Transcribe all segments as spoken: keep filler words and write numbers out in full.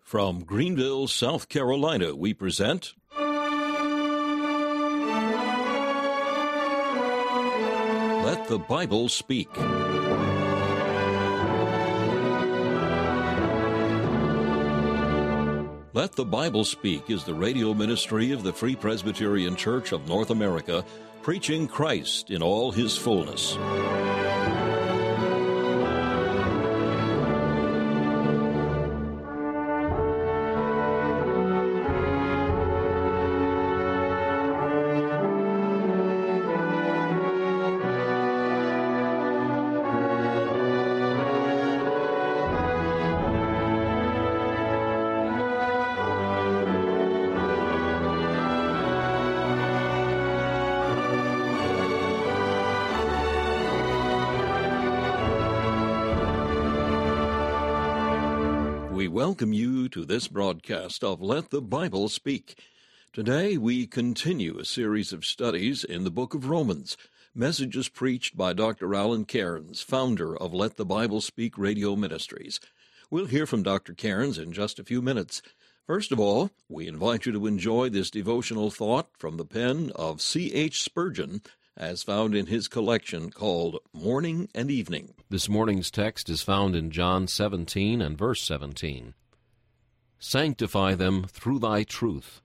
From Greenville, South Carolina, we present Let the Bible Speak. Let the Bible Speak is the radio ministry of the Free Presbyterian Church of North America, preaching Christ in all his fullness. We welcome you to this broadcast of Let the Bible Speak. Today we continue a series of studies in the book of Romans, messages preached by Doctor Alan Cairns, founder of Let the Bible Speak Radio Ministries. We'll hear from Doctor Cairns in just a few minutes. First of all, we invite you to enjoy this devotional thought from the pen of C H Spurgeon, as found in his collection called Morning and Evening. This morning's text is found in John seventeen and verse seventeen. Sanctify them through thy truth.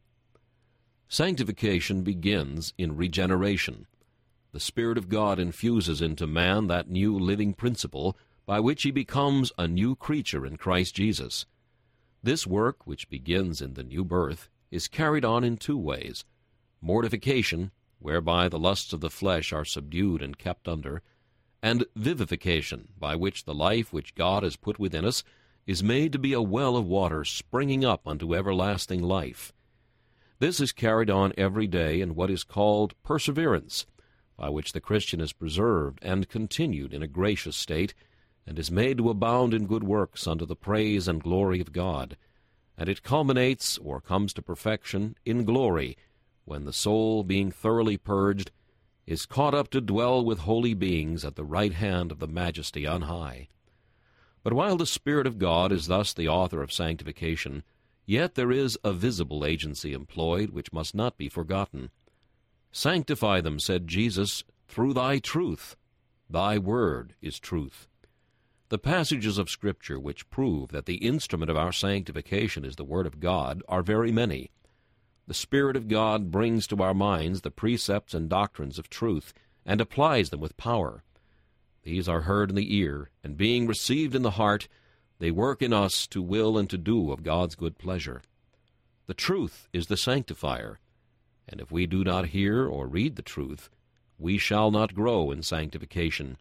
Sanctification begins in regeneration. The Spirit of God infuses into man that new living principle by which he becomes a new creature in Christ Jesus. This work, which begins in the new birth, is carried on in two ways: mortification, whereby the lusts of the flesh are subdued and kept under, and vivification, by which the life which God has put within us is made to be a well of water springing up unto everlasting life. This is carried on every day in what is called perseverance, by which the Christian is preserved and continued in a gracious state, and is made to abound in good works unto the praise and glory of God. And it culminates, or comes to perfection, in glory, when the soul, being thoroughly purged, is caught up to dwell with holy beings at the right hand of the Majesty on high. But while the Spirit of God is thus the author of sanctification, yet there is a visible agency employed which must not be forgotten. Sanctify them, said Jesus, through thy truth. Thy word is truth. The passages of Scripture which prove that the instrument of our sanctification is the Word of God are very many. The Spirit of God brings to our minds the precepts and doctrines of truth, and applies them with power. These are heard in the ear, and being received in the heart, they work in us to will and to do of God's good pleasure. The truth is the sanctifier, and if we do not hear or read the truth, we shall not grow in sanctification.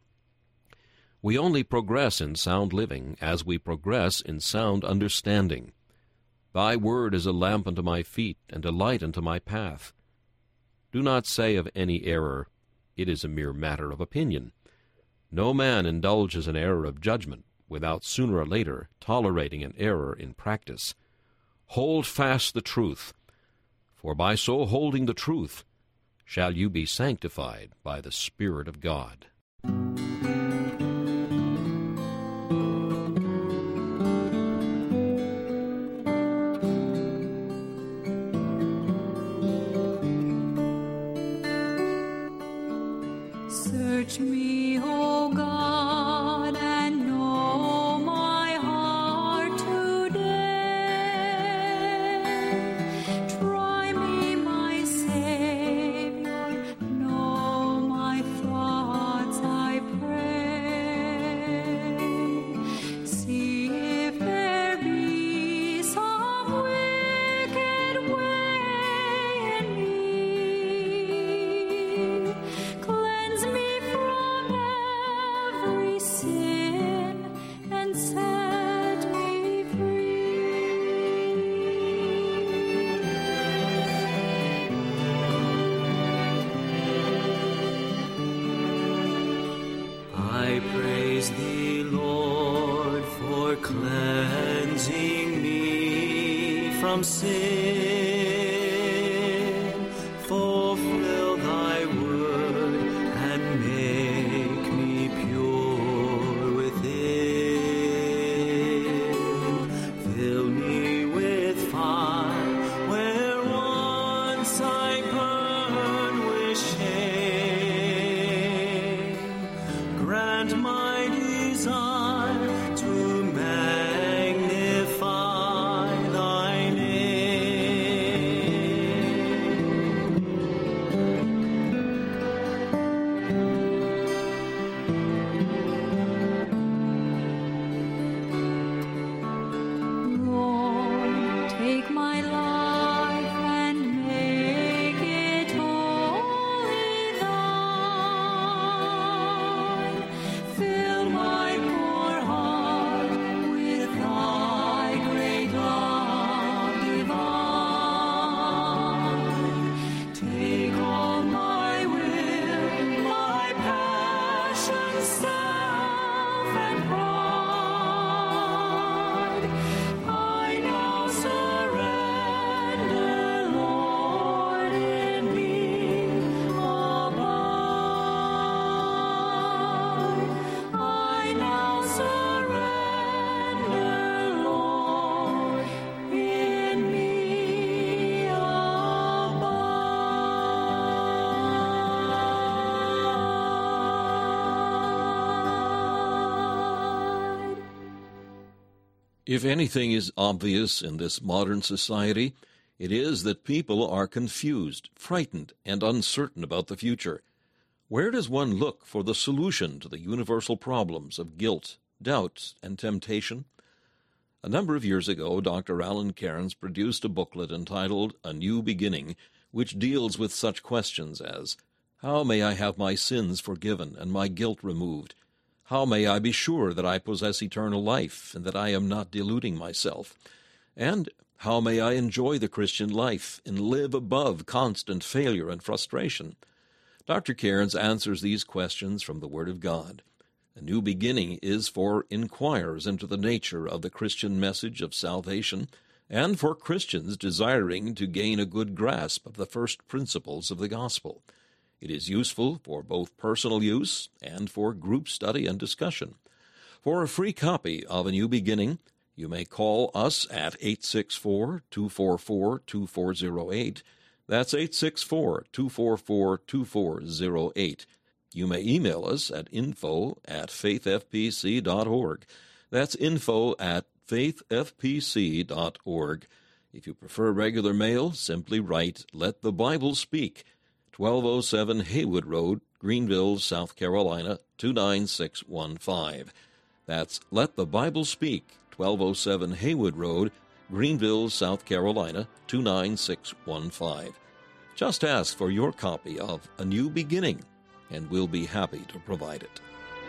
We only progress in sound living as we progress in sound understanding. Thy word is a lamp unto my feet, and a light unto my path. Do not say of any error, it is a mere matter of opinion. No man indulges an error of judgment without sooner or later tolerating an error in practice. Hold fast the truth, for by so holding the truth shall you be sanctified by the Spirit of God. Search me, O God, and know my heart today. Try me, my Savior, know my thoughts, I pray. See if there be some wicked way in me. Cleanse me from every sin and set me free. I praise thee, Lord, for cleansing me from sin. Fulfill thy word and make me pure within. Fill me with If anything is obvious in this modern society, it is that people are confused, frightened, and uncertain about the future. Where does one look for the solution to the universal problems of guilt, doubt, and temptation? A number of years ago, Doctor Alan Cairns produced a booklet entitled A New Beginning, which deals with such questions as, how may I have my sins forgiven and my guilt removed? How may I be sure that I possess eternal life and that I am not deluding myself? And how may I enjoy the Christian life and live above constant failure and frustration? Doctor Cairns answers these questions from the Word of God. A New Beginning is for inquirers into the nature of the Christian message of salvation and for Christians desiring to gain a good grasp of the first principles of the gospel. It is useful for both personal use and for group study and discussion. For a free copy of A New Beginning, you may call us at eight six four, two four four, two four zero eight. That's eight six four, two four four, two four zero eight. You may email us at info at faith f p c dot org. That's info at faith f p c dot org. If you prefer regular mail, simply write Let the Bible Speak, twelve oh seven Haywood Road, Greenville, South Carolina, two nine six one five. That's Let the Bible Speak, twelve oh seven Haywood Road, Greenville, South Carolina, two nine six one five. Just ask for your copy of A New Beginning, and we'll be happy to provide it.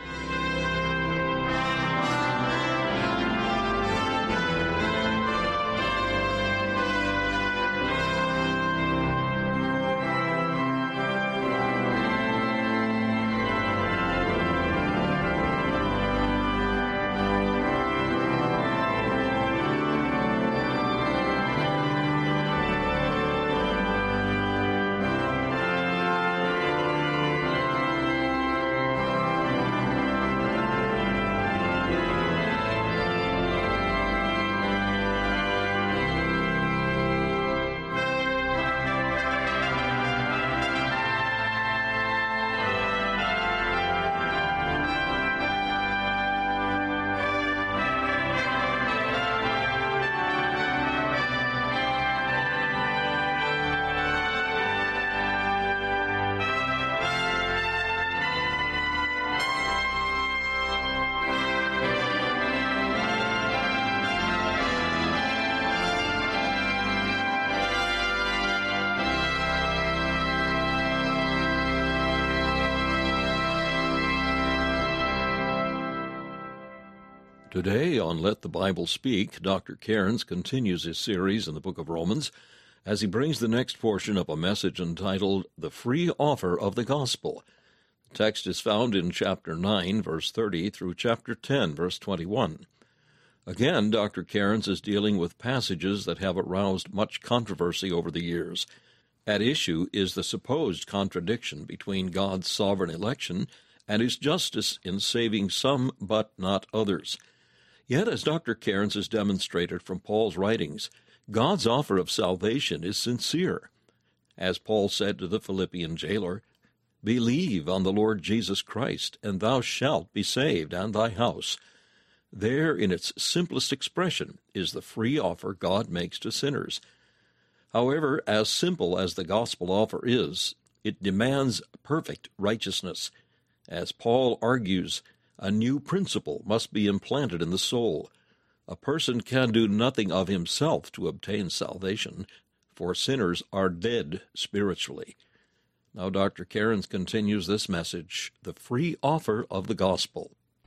Today on Let the Bible Speak, Doctor Cairns continues his series in the book of Romans as he brings the next portion of a message entitled The Free Offer of the Gospel. The text is found in chapter nine, verse thirty, through chapter ten, verse twenty-one. Again, Doctor Cairns is dealing with passages that have aroused much controversy over the years. At issue is the supposed contradiction between God's sovereign election and his justice in saving some but not others. Yet, as Doctor Cairns has demonstrated from Paul's writings, God's offer of salvation is sincere. As Paul said to the Philippian jailer, "Believe on the Lord Jesus Christ, and thou shalt be saved, and thy house." There, in its simplest expression, is the free offer God makes to sinners. However, as simple as the gospel offer is, it demands perfect righteousness. As Paul argues, a new principle must be implanted in the soul. A person can do nothing of himself to obtain salvation, for sinners are dead spiritually. Now Doctor Cairns continues this message, the free offer of the gospel.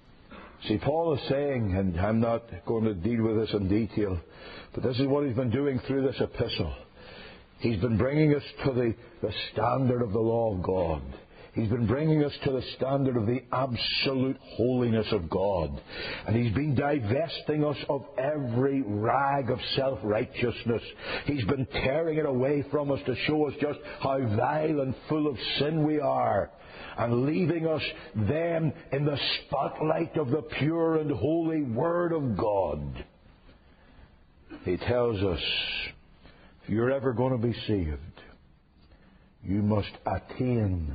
See, Paul is saying, and I'm not going to deal with this in detail, but this is what he's been doing through this epistle. He's been bringing us to the, the standard of the law of God. He's been bringing us to the standard of the absolute holiness of God. And He's been divesting us of every rag of self-righteousness. He's been tearing it away from us to show us just how vile and full of sin we are, and leaving us then in the spotlight of the pure and holy Word of God. He tells us, if you're ever going to be saved, you must attain,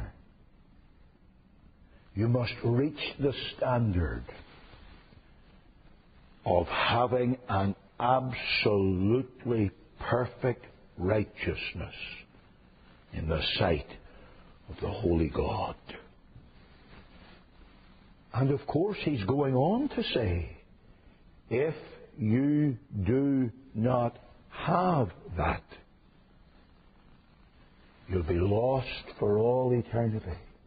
you must reach the standard of having an absolutely perfect righteousness in the sight of the Holy God. And of course he's going on to say, if you do not have that, you'll be lost for all eternity.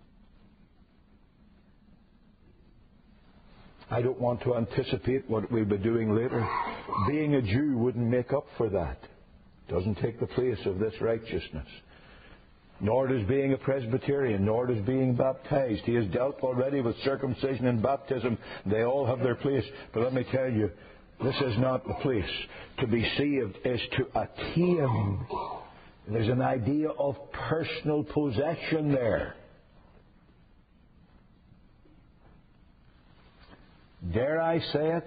I don't want to anticipate what we'll be doing later. Being a Jew wouldn't make up for that. Doesn't take the place of this righteousness. Nor does being a Presbyterian, nor does being baptized. He has dealt already with circumcision and baptism. They all have their place. But let me tell you, this is not the place. To be saved is to attain. There's an idea of personal possession there. Dare I say it?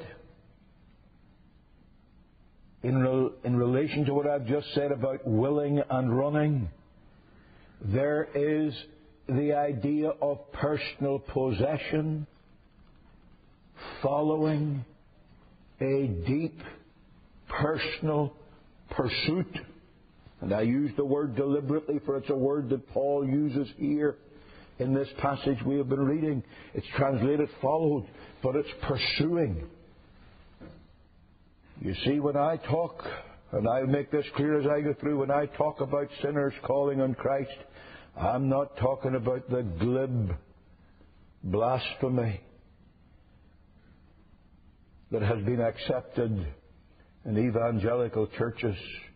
In, re- in relation to what I've just said about willing and running, there is the idea of personal possession following a deep personal pursuit. And I use the word deliberately, for it's a word that Paul uses here in this passage we have been reading. It's translated followed, but it's pursuing. You see, when I talk, and I'll make this clear as I go through, when I talk about sinners calling on Christ, I'm not talking about the glib blasphemy that has been accepted in evangelical churches.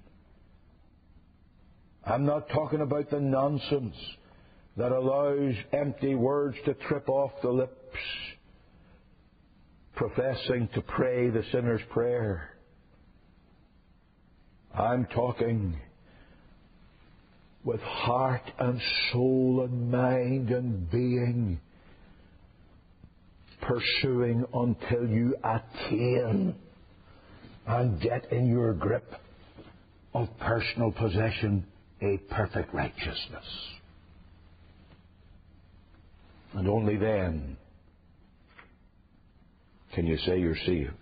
I'm not talking about the nonsense that allows empty words to trip off the lips, professing to pray the sinner's prayer. I'm talking with heart and soul and mind and being, pursuing until you attain and get in your grip of personal possession a perfect righteousness. And only then can you say you're saved.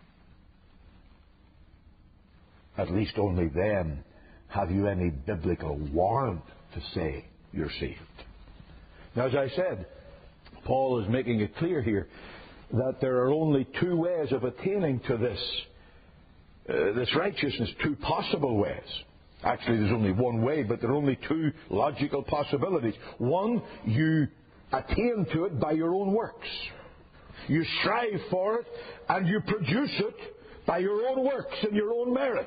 At least only then have you any biblical warrant to say you're saved. Now, as I said, Paul is making it clear here that there are only two ways of attaining to this, uh, this righteousness, two possible ways. Actually, there's only one way, but there are only two logical possibilities. One, you attain to it by your own works. You strive for it and you produce it by your own works and your own merit.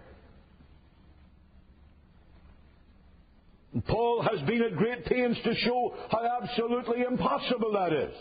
And Paul has been at great pains to show how absolutely impossible that is.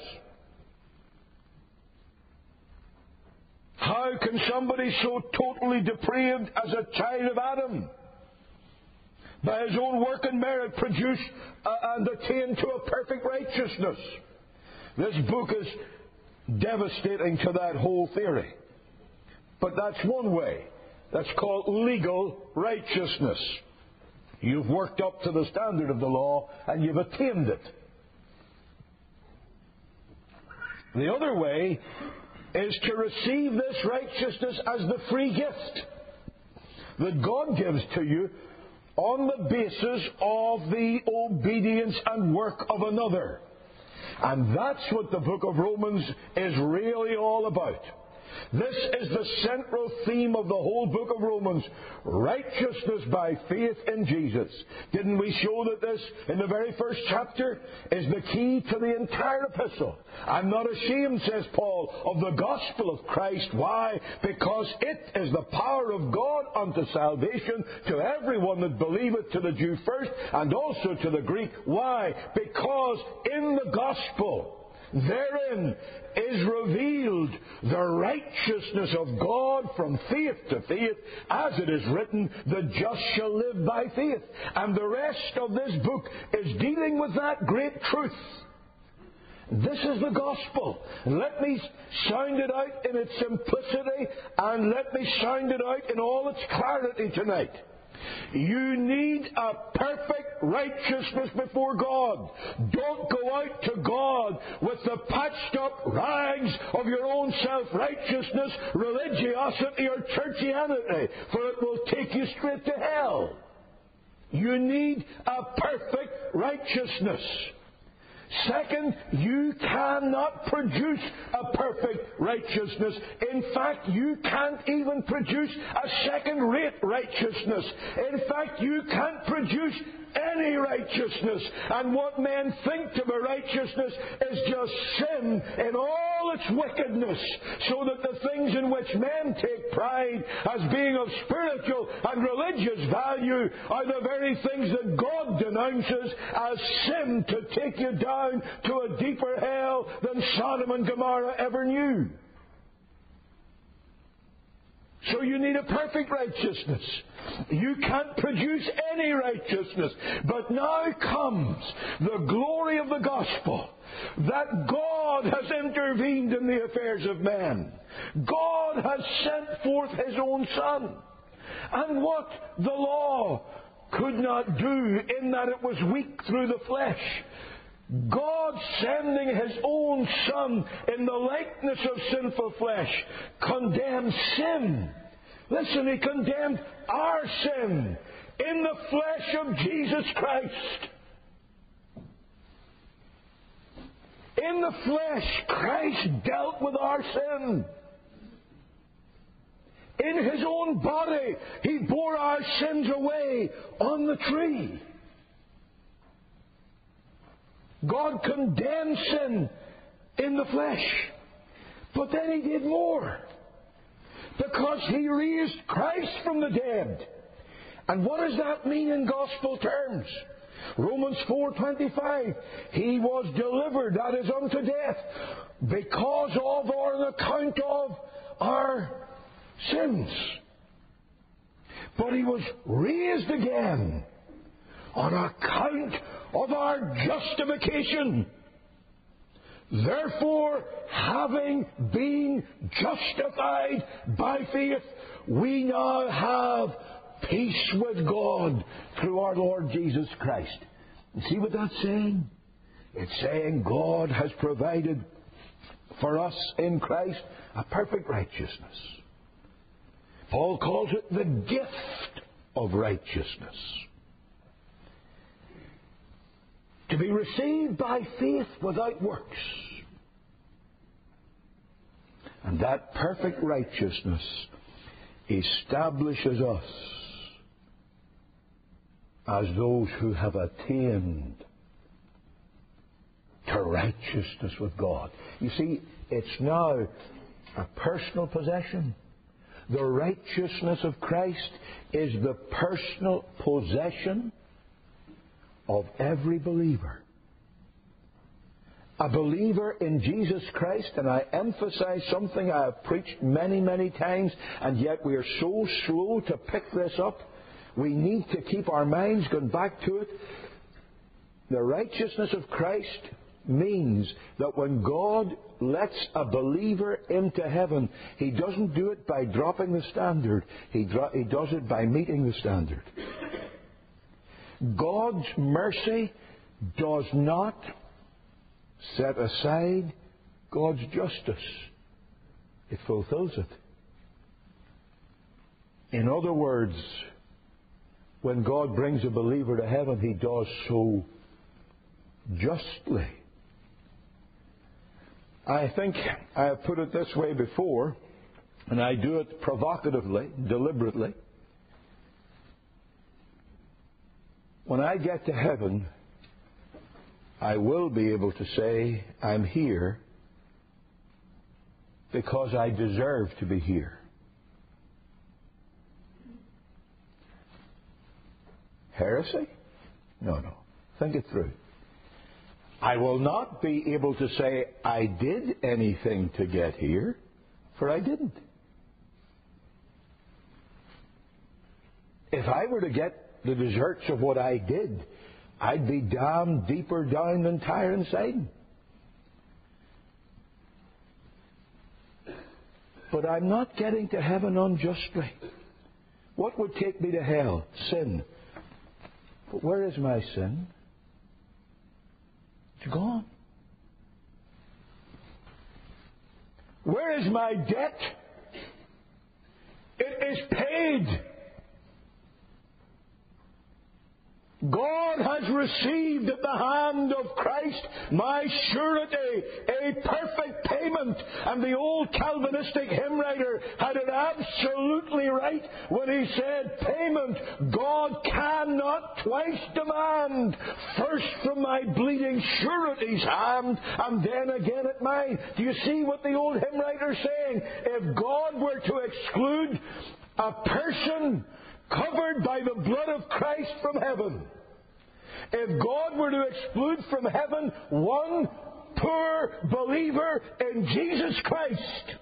How can somebody so totally depraved as a child of Adam, by his own work and merit, produce uh, and attain to a perfect righteousness? This book is devastating to that whole theory. But that's one way. That's called legal righteousness. You've worked up to the standard of the law and you've attained it. The other way is to receive this righteousness as the free gift that God gives to you on the basis of the obedience and work of another. And that's what the book of Romans is really all about. This is the central theme of the whole book of Romans. Righteousness by faith in Jesus. Didn't we show that this, in the very first chapter, is the key to the entire epistle? I'm not ashamed, says Paul, of the gospel of Christ. Why? Because it is the power of God unto salvation to everyone that believeth, to the Jew first, and also to the Greek. Why? Because in the gospel, therein is revealed the righteousness of God from faith to faith, as it is written, the just shall live by faith. And the rest of this book is dealing with that great truth. This is the gospel. Let me sound it out in its simplicity, and let me sound it out in all its clarity tonight. You need a perfect righteousness before God. Don't go out to God with the patched up rags of your own self-righteousness, religiosity, or churchianity, for it will take you straight to hell. You need a perfect righteousness. Second, you cannot produce a perfect righteousness. In fact, you can't even produce a second-rate righteousness. In fact, you can't produce any righteousness. And what men think to be righteousness is just sin in all its wickedness, so that the things in which men take pride as being of spiritual and religious value are the very things that God denounces as sin, to take you down to a deeper hell than Sodom and Gomorrah ever knew. So you need a perfect righteousness. You can't produce any righteousness. But now comes the glory of the gospel, that God has intervened in the affairs of men. God has sent forth His own Son. And what the law could not do, in that it was weak through the flesh, God sending His own Son in the likeness of sinful flesh condemned sin. Listen, He condemned our sin in the flesh of Jesus Christ. In the flesh, Christ dealt with our sin. In His own body, He bore our sins away on the tree. God condemned sin in the flesh. But then He did more. Because He raised Christ from the dead. And what does that mean in gospel terms? Romans four twenty-five. He was delivered, that is, unto death, because of or on account of our sins. But He was raised again on account of our justification. Therefore, having been justified by faith, we now have peace with God through our Lord Jesus Christ. And see what that's saying? It's saying God has provided for us in Christ a perfect righteousness. Paul calls it the gift of righteousness, to be received by faith without works. And that perfect righteousness establishes us as those who have attained to righteousness with God. You see, it's now a personal possession. The righteousness of Christ is the personal possession of every believer. A believer in Jesus Christ, and I emphasize something I have preached many, many times, and yet we are so slow to pick this up. We need to keep our minds going back to it. The righteousness of Christ means that when God lets a believer into heaven, He doesn't do it by dropping the standard. He, dro- he does it by meeting the standard. God's mercy does not set aside God's justice. It fulfills it. In other words, when God brings a believer to heaven, He does so justly. I think I have put it this way before, and I do it provocatively, deliberately. When I get to heaven, I will be able to say, I'm here because I deserve to be here. Heresy? No, no. Think it through. I will not be able to say, I did anything to get here, for I didn't. If I were to get the deserts of what I did, I'd be damned deeper down than Tyre and Sidon. But I'm not getting to heaven unjustly. What would take me to hell? Sin. But where is my sin? It's gone. Where is my debt? It is paid. God has received at the hand of Christ my surety, a perfect payment. And the old Calvinistic hymn writer had it absolutely right when he said, payment God cannot twice demand, first from my bleeding surety's hand, and then again at mine. Do you see what the old hymn writer's saying? If God were to exclude a person covered by the blood of Christ from heaven, if God were to exclude from heaven one poor believer in Jesus Christ,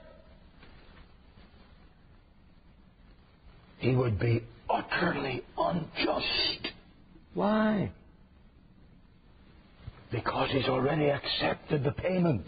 He would be utterly unjust. Why? Because He's already accepted the payment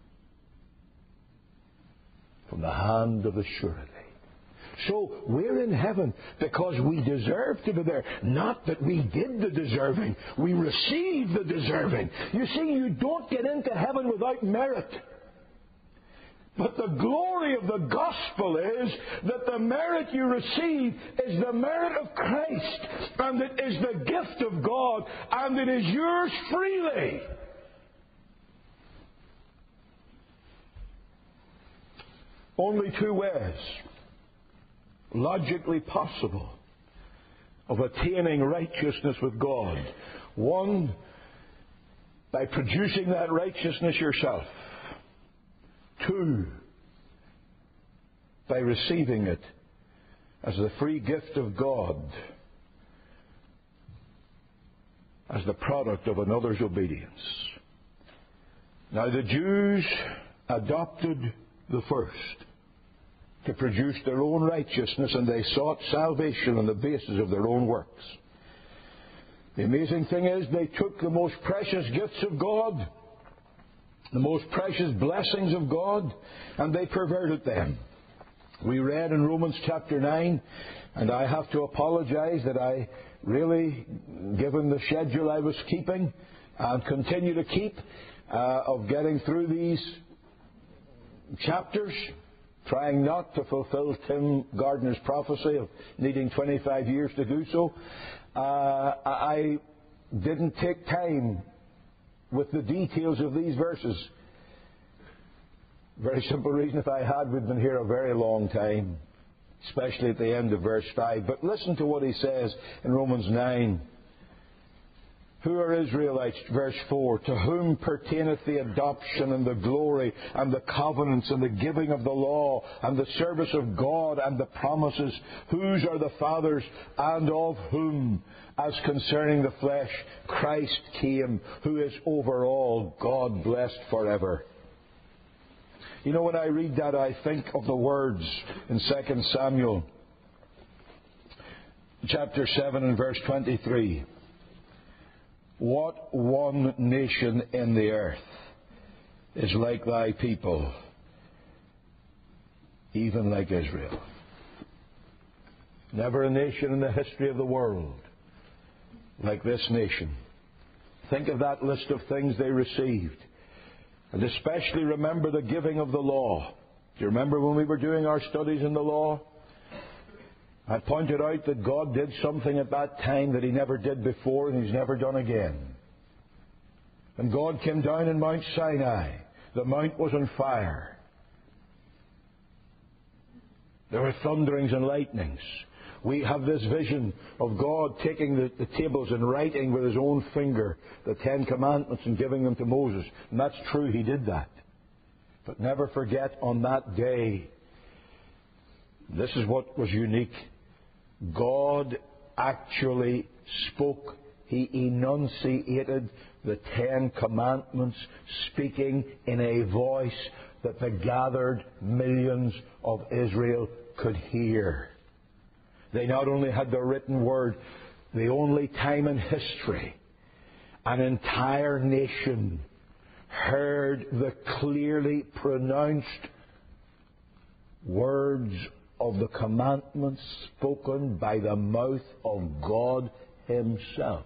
from the hand of the surety. So we're in heaven because we deserve to be there. Not that we did the deserving. We received the deserving. You see, you don't get into heaven without merit. But the glory of the gospel is that the merit you receive is the merit of Christ. And it is the gift of God. And it is yours freely. Only two ways logically possible of attaining righteousness with God. One, by producing that righteousness yourself. Two, by receiving it as the free gift of God, as the product of another's obedience. Now the Jews adopted the first, to produce their own righteousness, and they sought salvation on the basis of their own works. The amazing thing is, they took the most precious gifts of God, the most precious blessings of God, and they perverted them. We read in Romans chapter nine, and I have to apologize that I really, given the schedule I was keeping and continue to keep, uh, of getting through these chapters, trying not to fulfill Tim Gardner's prophecy of needing twenty-five years to do so, uh, I didn't take time with the details of these verses. Very simple reason, if I had, we'd been here a very long time, especially at the end of verse five. But listen to what he says in Romans nine. Who are Israelites? Verse four. To whom pertaineth the adoption and the glory and the covenants and the giving of the law and the service of God and the promises? Whose are the fathers, and of whom, as concerning the flesh, Christ came, who is over all, God blessed forever. You know, when I read that, I think of the words in Second Samuel chapter seven and verse twenty-three. What one nation in the earth is like thy people, even like Israel? Never a nation in the history of the world like this nation. Think of that list of things they received. And especially remember the giving of the law. Do you remember when we were doing our studies in the law? I pointed out that God did something at that time that He never did before and He's never done again. And God came down in Mount Sinai. The mount was on fire. There were thunderings and lightnings. We have this vision of God taking the, the tables and writing with His own finger the Ten Commandments and giving them to Moses. And that's true, He did that. But never forget, on that day, this is what was unique. God actually spoke. He enunciated the Ten Commandments, speaking in a voice that the gathered millions of Israel could hear. They not only had the written word, the only time in history an entire nation heard the clearly pronounced words of the commandments spoken by the mouth of God Himself.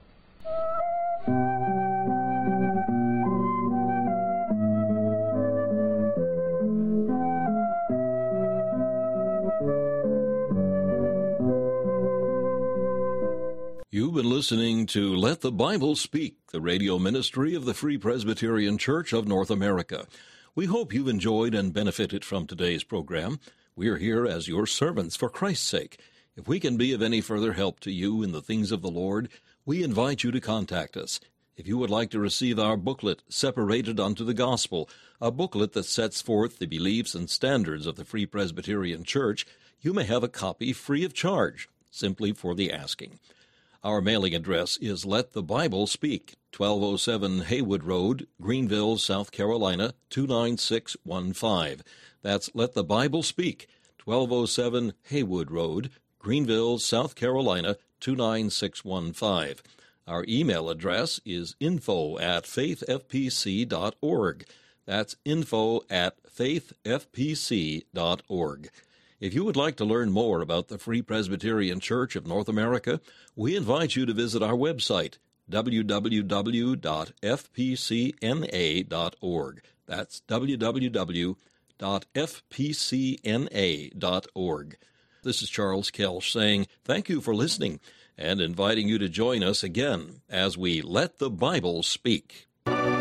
You've been listening to Let the Bible Speak, the radio ministry of the Free Presbyterian Church of North America. We hope you've enjoyed and benefited from today's program. We are here as your servants for Christ's sake. If we can be of any further help to you in the things of the Lord, we invite you to contact us. If you would like to receive our booklet, Separated unto the Gospel, a booklet that sets forth the beliefs and standards of the Free Presbyterian Church, you may have a copy free of charge, simply for the asking. Our mailing address is Let the Bible Speak, twelve oh seven Haywood Road, Greenville, South Carolina, two nine six one five. That's Let the Bible Speak, twelve oh seven Haywood Road, Greenville, South Carolina, two nine six one five. Our email address is info at faithfpc dot org. That's info at faithfpc dot org. If you would like to learn more about the Free Presbyterian Church of North America, we invite you to visit our website, w w w dot f p c n a dot org. That's w w w dot f p c n a dot org. This is Charles Kelsch saying thank you for listening and inviting you to join us again as we Let the Bible Speak.